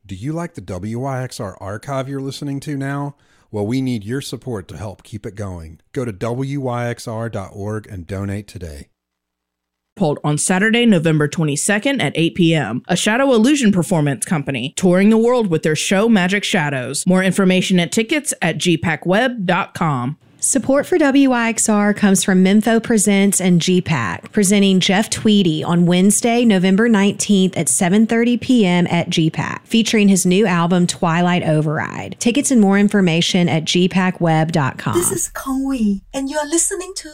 Do you like the WYXR archive you're listening to now? Well, we need your support to help keep it going. Go to WYXR.org and donate today. On Saturday, November 22nd at 8 p.m. A Shadow Illusion Performance Company, touring the world with their show Magic Shadows. More information and tickets at gpacweb.com. Support for WYXR comes from Mempho Presents and GPAC, presenting Jeff Tweedy on Wednesday, November 19th at 7:30 p.m. at GPAC, featuring his new album, Twilight Override. Tickets and more information at gpacweb.com. This is Kong Wee, and you are listening to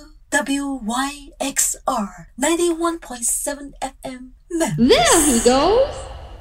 WYXR 91.7 FM. Memphis. There he goes.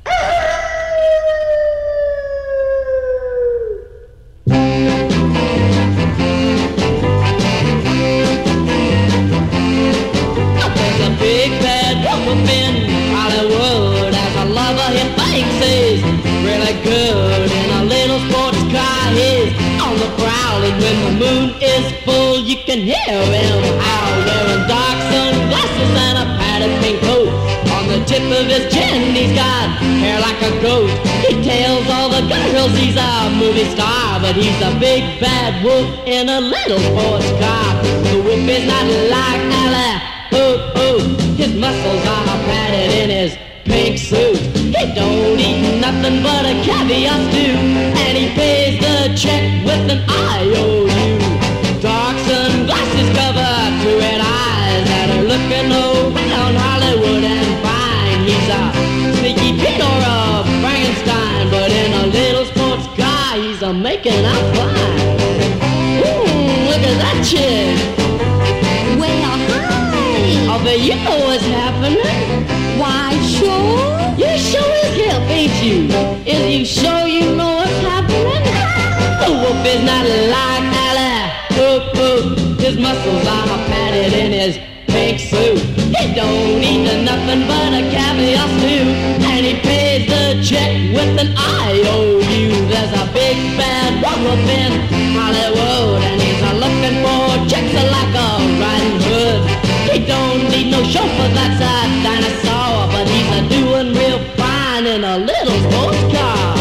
Big bad wolf in Hollywood, as a lover he thinks he's really good. In a little sports car he's on the prowl, and when the moon is full you can hear him howl. Wearing dark sunglasses and a padded pink coat, on the tip of his chin he's got hair like a goat. He tells all the girls he's a movie star, but he's a big bad wolf in a little sports car. The wolf is not like Ally. His muscles are padded in his pink suit. He don't eat nothing but a caviar stew, and he pays the check with an IOU. Dark sunglasses cover two red eyes that are looking around Hollywood and fine. He's a sneaky Pete or a Frankenstein, but in a little sports car he's a making out fine. Look at that chick. Oh, but you know what's happening. Why, sure. You sure as hell, ain't you? Is you sure you know what's happening? The wolf is not like Ally. His muscles are padded in his pink suit. He don't eat nothing but a caviar stew, and he pays the check with an IOU. There's a big bad wolf in Hollywood, and he's looking for chicks like a Riding Hood. He don't need no chauffeur, that's a dinosaur, but he's doing real fine in a little sports car.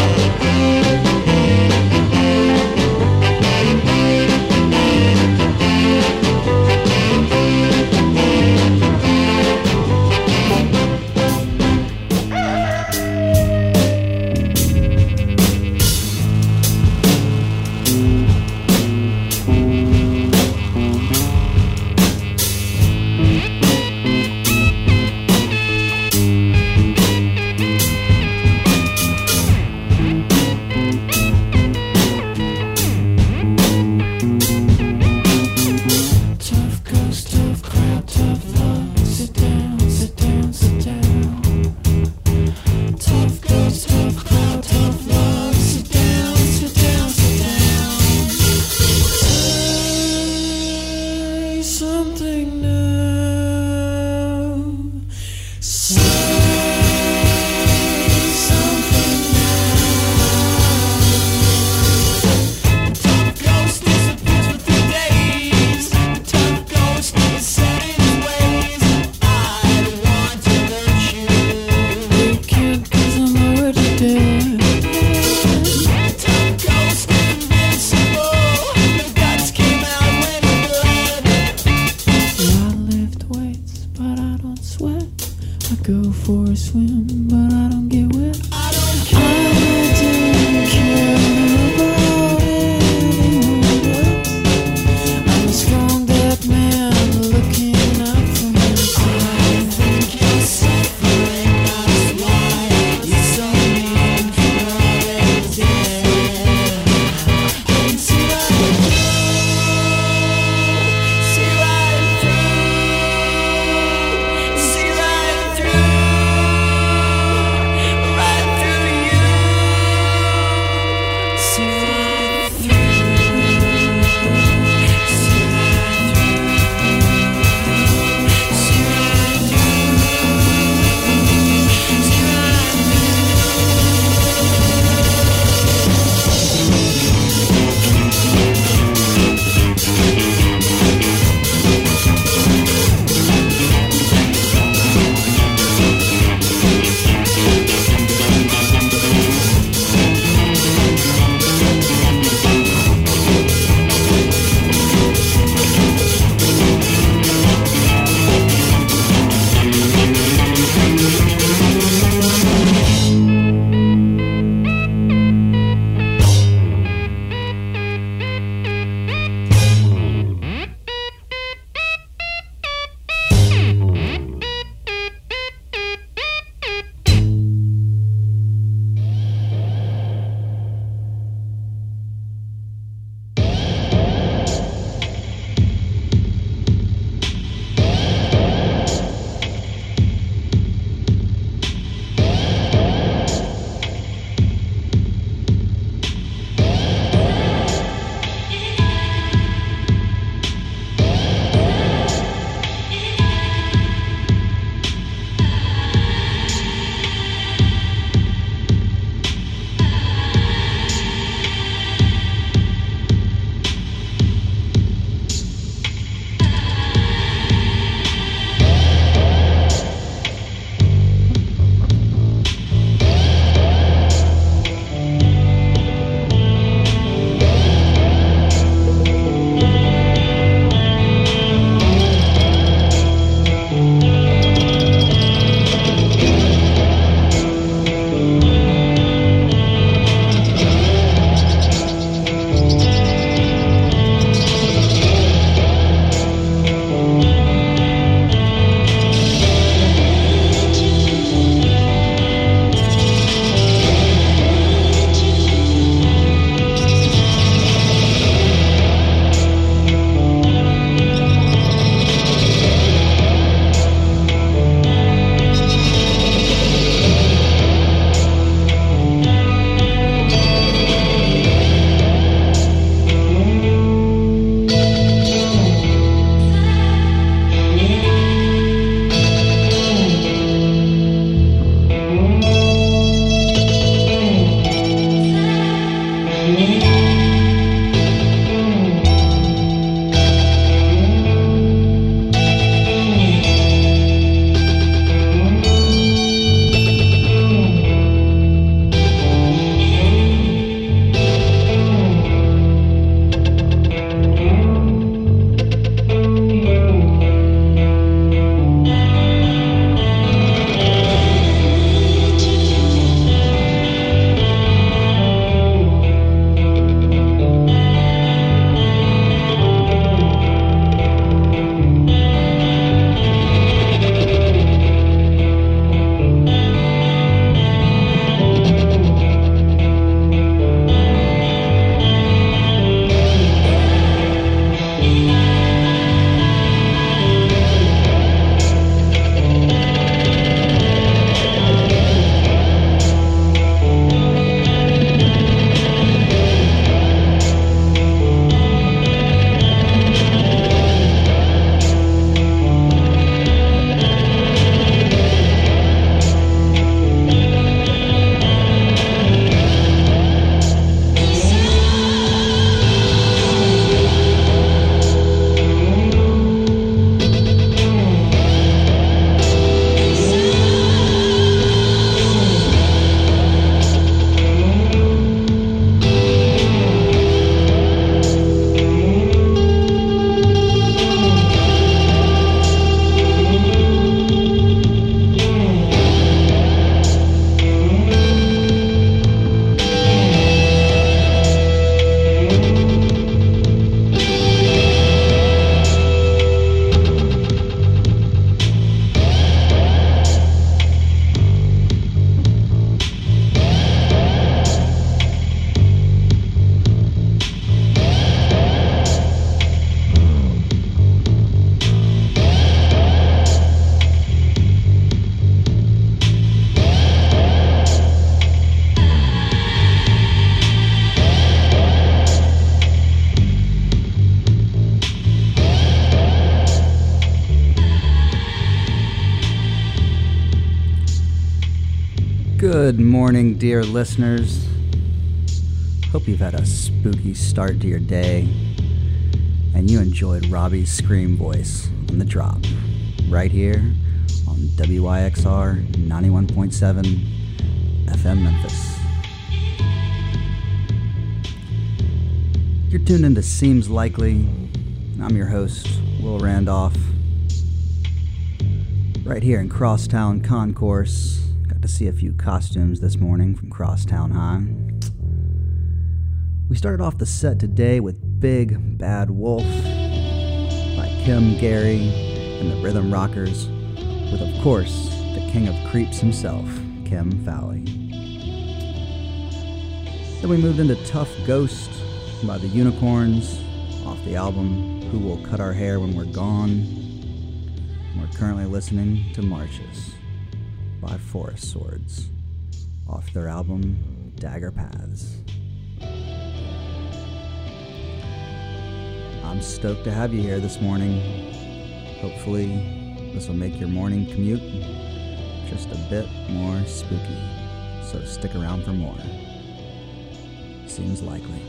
Good morning, dear listeners. Hope you've had a spooky start to your day and you enjoyed Robbie's scream voice on the drop right here on WYXR 91.7 FM Memphis. You're tuned into Seems Likely, and I'm your host, Will Randolph. Right here in Crosstown Concourse. Got to see a few costumes this morning from Crosstown High. We started off the set today with Big Bad Wolf by Kim Gary and the Rhythm Rockers, with, of course, the king of creeps himself, Kim Fowley. Then we moved into Tough Ghost by the Unicorns off the album Who Will Cut Our Hair When We're Gone. We're currently listening to Marches by Forest Swords off their album Dagger Paths. I'm stoked to have you here this morning. Hopefully this will make your morning commute just a bit more spooky, so stick around for more. Seems Likely.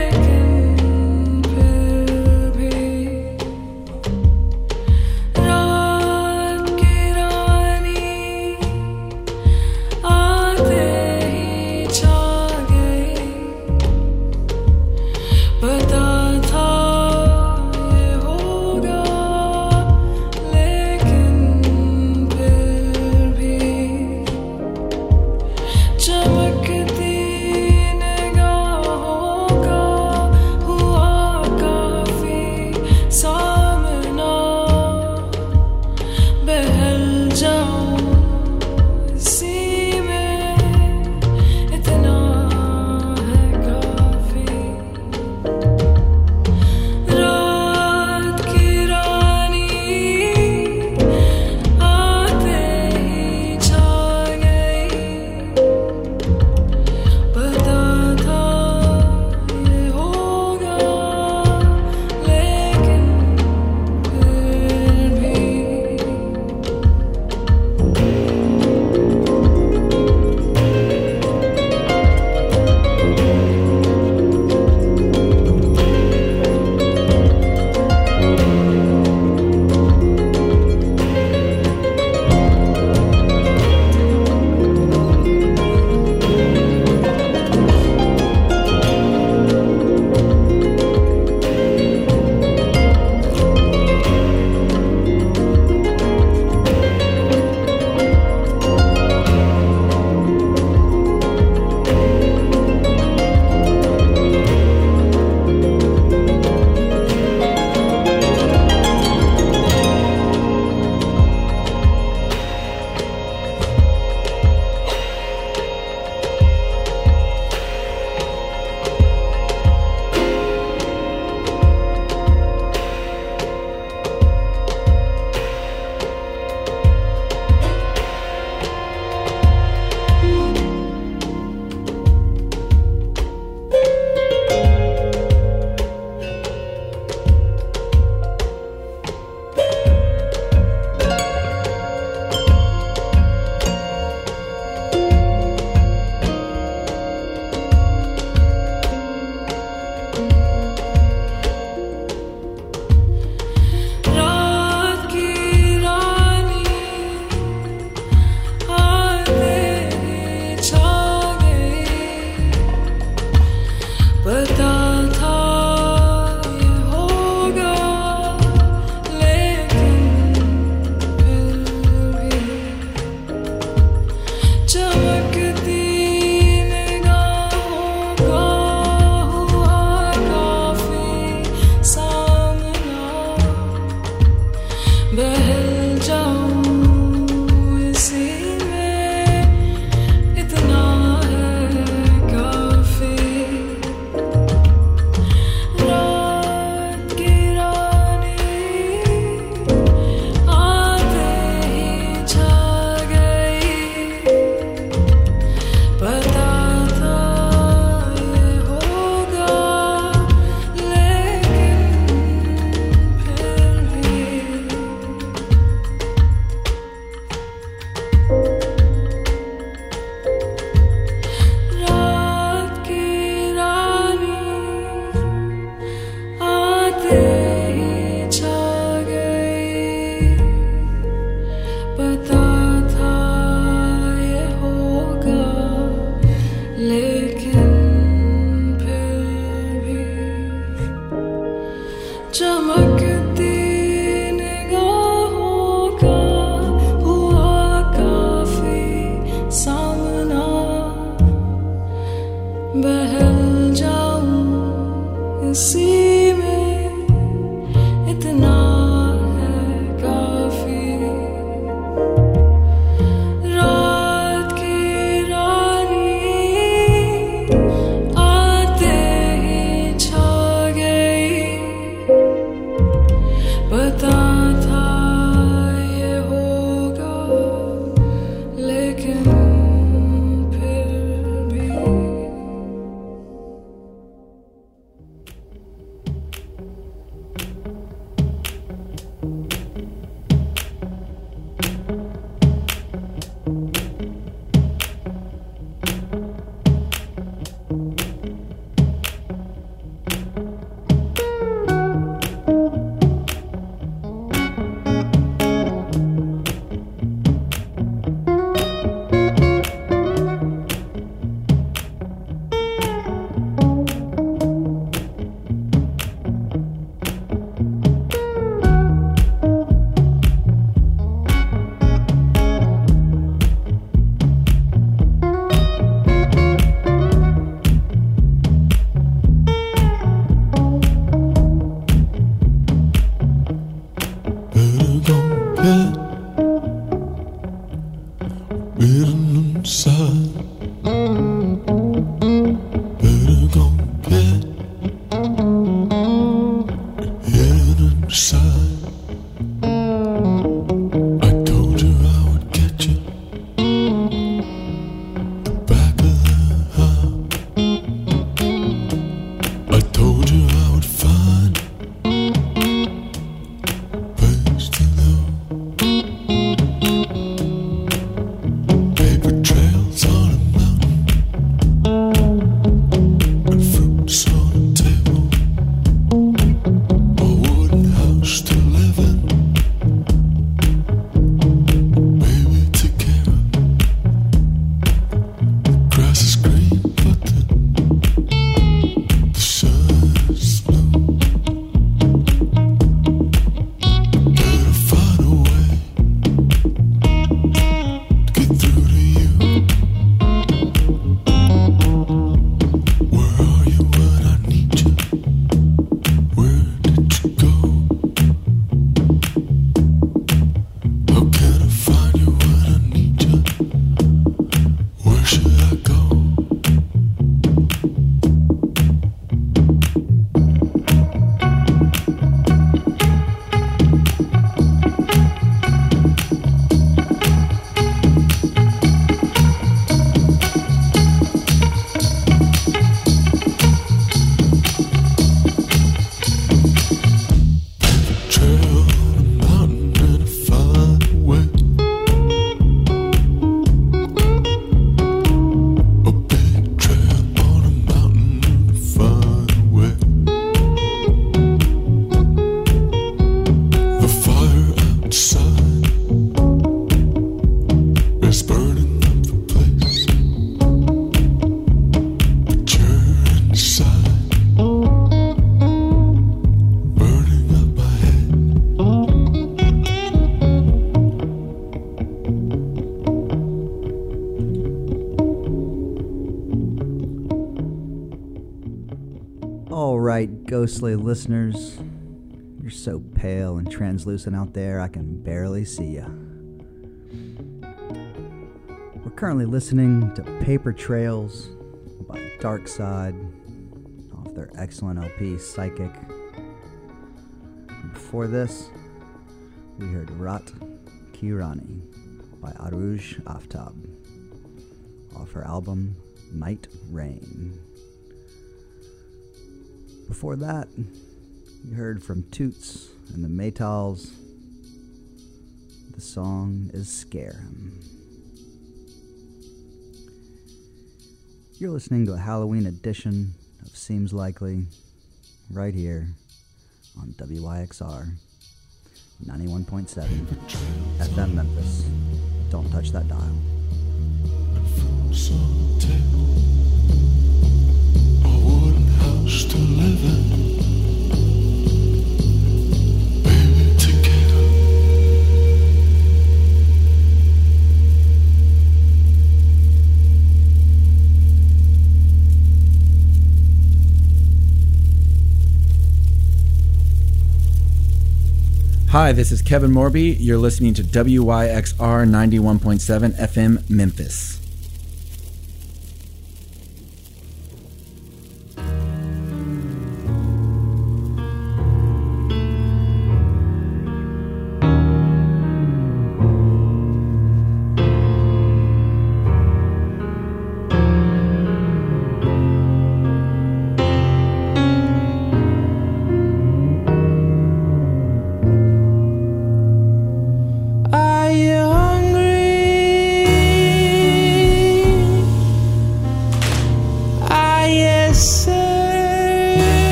No चमकती निगाहों का हुआ काफी सामना बहल जाऊं इसी में इतना है काफी रात की रानी आते ही छा गई पता था ये होगा लेकिन फिर भी Ghostly listeners, you're so pale and translucent out there, I can barely see you. We're currently listening to Paper Trails by Dark Side off their excellent LP Psychic. And before this, we heard Rat Kirani by Aruj Aftab off her album Night Rain. Before that, you heard from Toots and the Maytals. The song is Scare Him. You're listening to a Halloween edition of Seems Likely right here on WYXR 91.7 FM Memphis. Don't touch that dial. To live in. Hi, this is Kevin Morby. You're listening to WYXR 91.7 FM Memphis.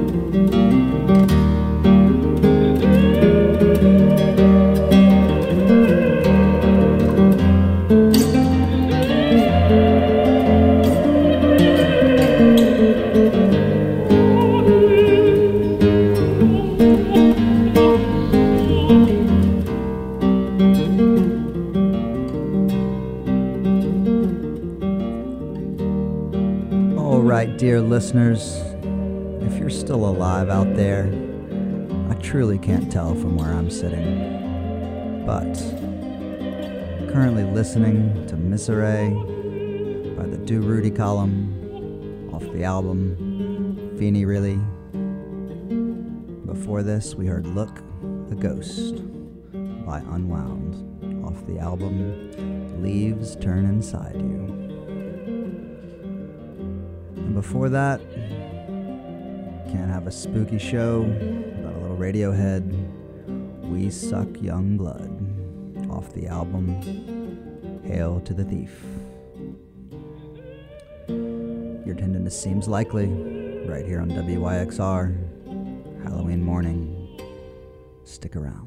Dear listeners, if you're still alive out there, I truly can't tell from where I'm sitting, but currently listening to Misery by the Do Rudy column off the album Feeny Really. Before this, we heard Look the Ghost by Unwound off the album Leaves Turn Inside You. Before that, can't have a spooky show without a little Radiohead, We Suck Young Blood, off the album Hail to the Thief. You're tuned into Seems Likely, right here on WYXR, Halloween morning. Stick around.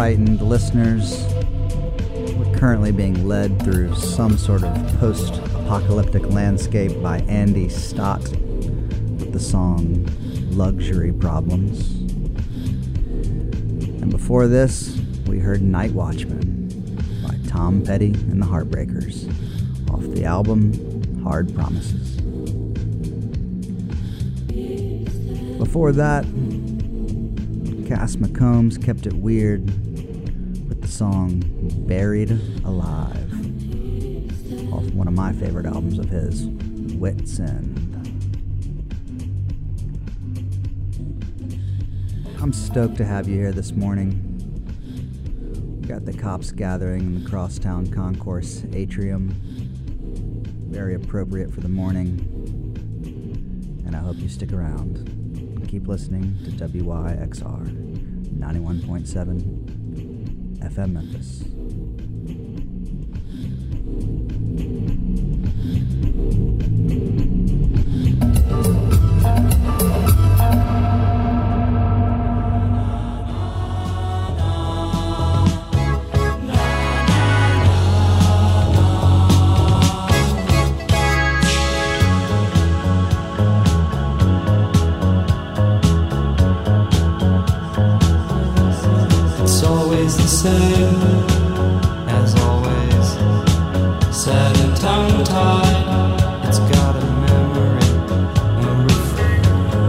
frightened listeners, we're currently being led through some sort of post-apocalyptic landscape by Andy Stott with the song Luxury Problems. And before this, we heard Night Watchman by Tom Petty and the Heartbreakers off the album Hard Promises. Before that, Cass McCombs kept it weird with the song Buried Alive off one of my favorite albums of his, Wit's End. I'm stoked to have you here this morning. We got the cops gathering in the Crosstown Concourse atrium. Very appropriate for the morning. And I hope you stick around. Keep listening to WYXR 91.7 FM Memphis. As always, sad and tongue-tied, it's got a memory, a refrain.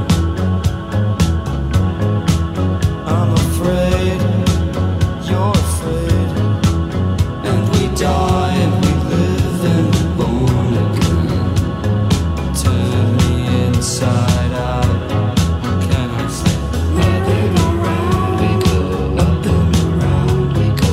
I'm afraid, you're afraid, and we die and we live and we're born again. Turn me inside out, can I say? Up and around we go, up and around we go.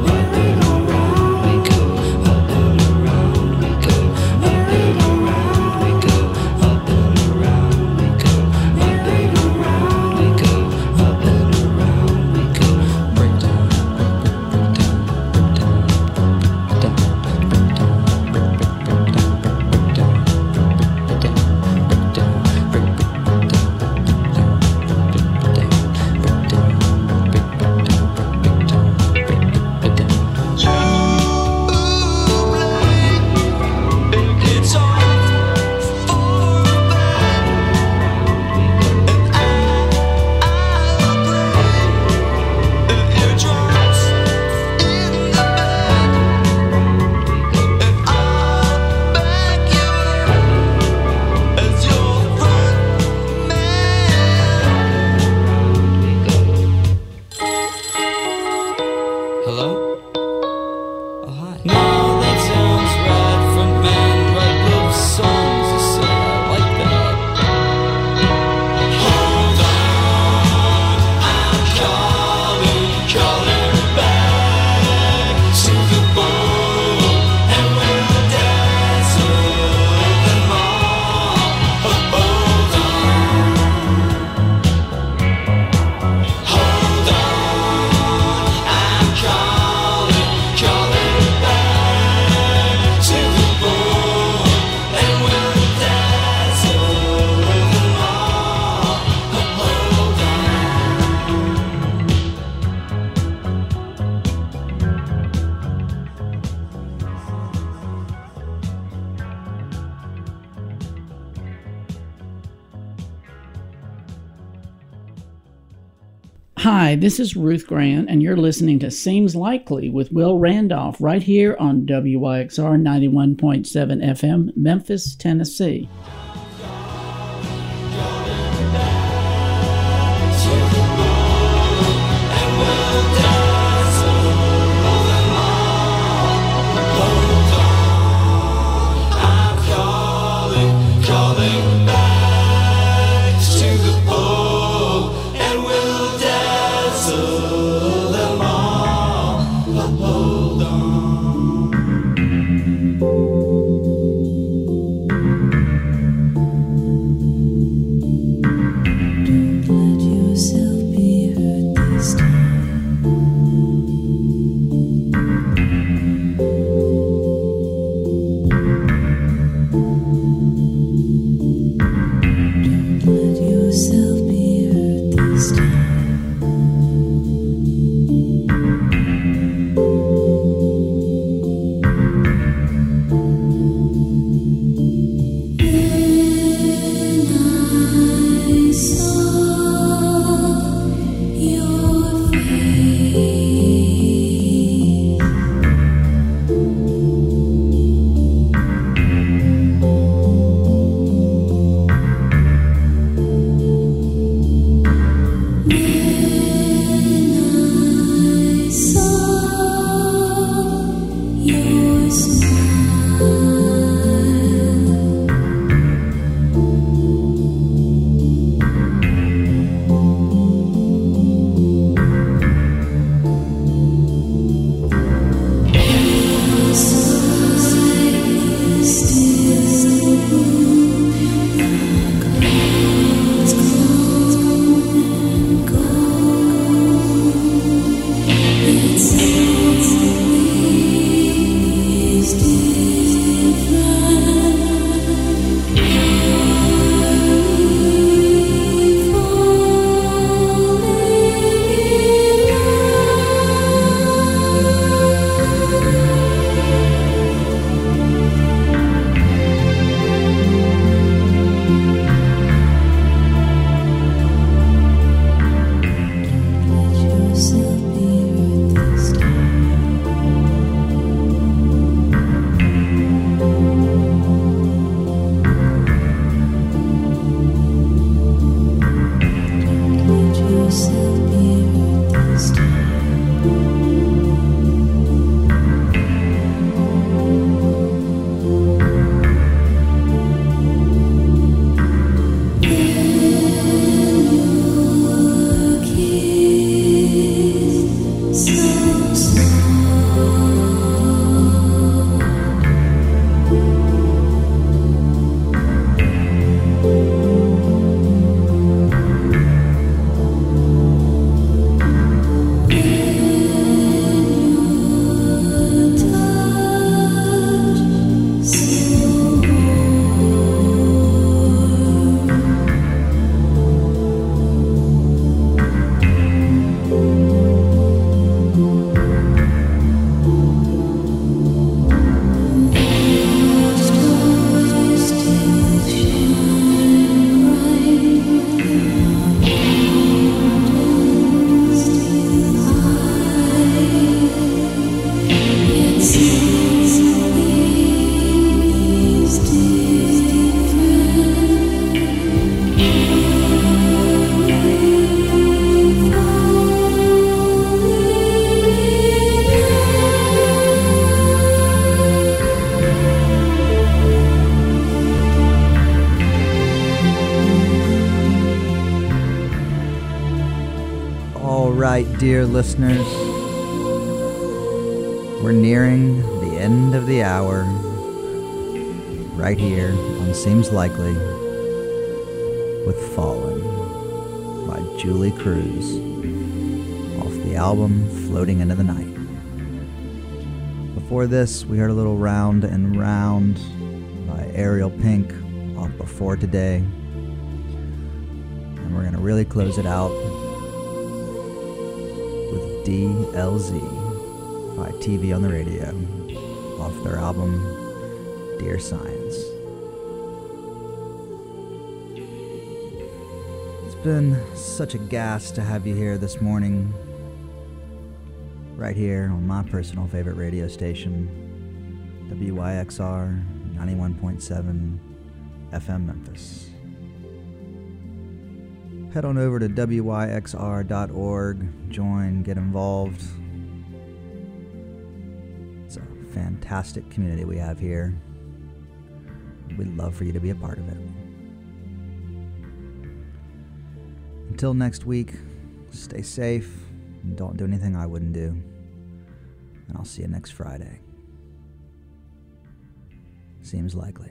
Hi, this is Ruth Grant, and you're listening to Seems Likely with Will Randolph right here on WYXR 91.7 FM, Memphis, Tennessee. right, dear listeners, we're nearing the end of the hour right here on Seems Likely with Fallen by Julie Cruz off the album Floating Into the Night. Before this, we heard a little Round and Round by Ariel Pink off Before Today. And we're going to really close it out with DLZ by TV on the Radio off their album Dear Science. It's been such a gas to have you here this morning, right here on my personal favorite radio station, WYXR 91.7 FM Memphis. Head on over to wyxr.org, join, get involved. It's a fantastic community we have here. We'd love for you to be a part of it. Until next week, stay safe and don't do anything I wouldn't do. And I'll see you next Friday. Seems likely.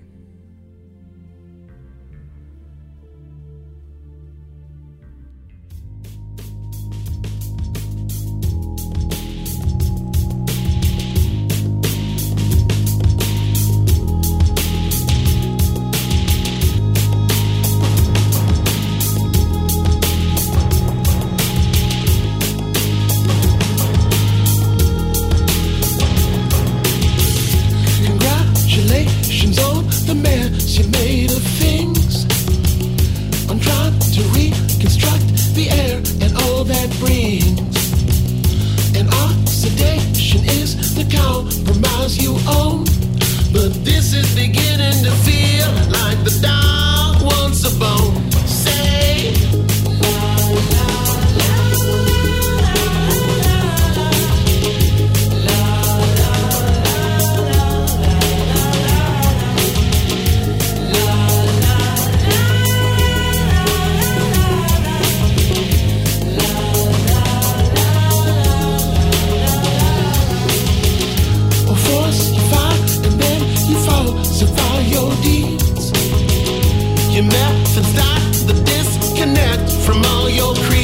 Congratulations on the mess you made of things. I'm trying to reconstruct the air and all that brings. And oxidation is the compromise you own. But this is beginning to feel like the dog wants a bone. Say, falsify your deeds. Your methods start the disconnect from all your creeds.